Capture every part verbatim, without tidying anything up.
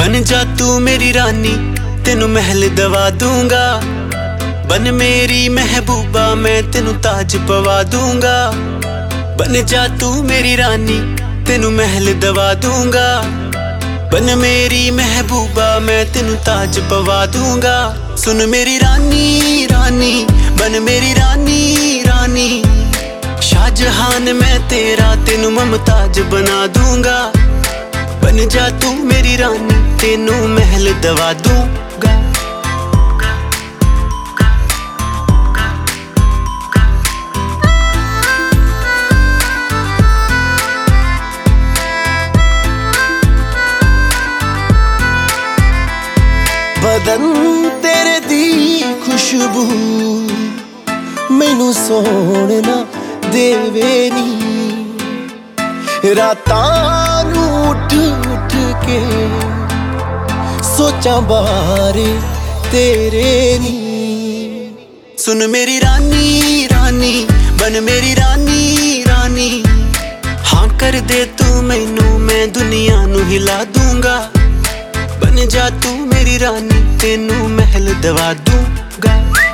बन जा तू मेरी रानी, तेनू महल दवा दूंगा। बन मेरी महबूबा, मैं तेनू ताज पवा दूंगा। बन जा तू मेरी रानी, तेनू महल दवा दूंगा। बन मेरी महबूबा, मैं तेनू ताज पवा दूंगा। सुन मेरी रानी रानी, बन मेरी रानी रानी। शाहजहान मैं तेरा, तेनू मुमताज बना दूंगा। बन जा तू मेरी रानी, तेनू महल दवा दूंगा। बदन तेरे दी खुशबू मैनू सोना देवे नी। रातां नू उठ उठ के सोचा बारे तेरे नी। सुन मेरी रानी रानी, बन मेरी रानी रानी। हाँ कर दे तू मैनू, मैं दुनिया नू हिला दूंगा। बन जा तू मेरी रानी, तेनू महल दवा दूंगा।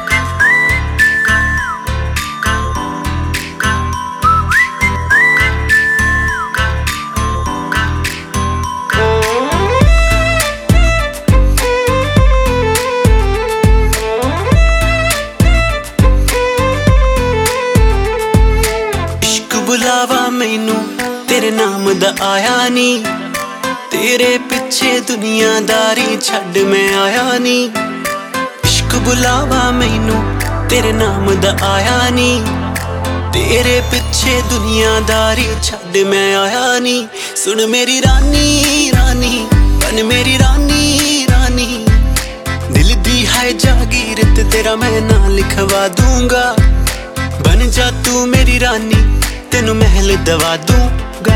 इश्क बुलावा मैनू तेरे नाम दा आया नी। तेरे पिछे दुनियादारी छड़ मैं आया नी। इश्क बुलावा मैनू तेरे नाम दा आया नी। तेरे पिछे दुनियादारी छड़ मैं आया नी। सुन मेरी रानी रानी, बन मेरी रानी रानी। दिल दी है जागीर ते तेरा मैं नाम लिखवा दूंगा। बन जा तू मेरी रानी, तेनू महल दवा दूंगा।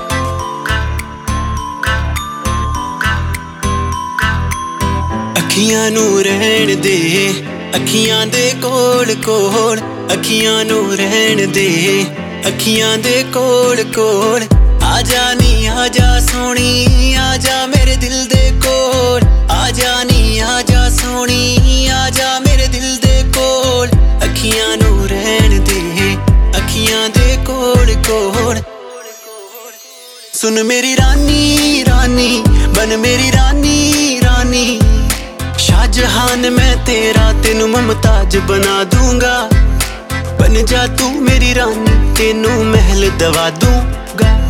अखियां नू रहन दे, अखियां दे कोल कोल। अखियां नू रहन दे, अखियां दे कोल कोल। आजा नी आजा सोनी, आजा मेरे दिल दे कोल। आजा नी आजा सोनी, आजा मेरे दिल दे कोल। अखियां नू रहन दे, अखियां दे कोल कोल। सुन मेरी रानी रानी, बन मेरी रानी रानी। शाहजहान मैं तेरा, तेनू मुमताज बना दूंगा। बन जा तू मेरी रानी, तेनू महल दवा दूंगा।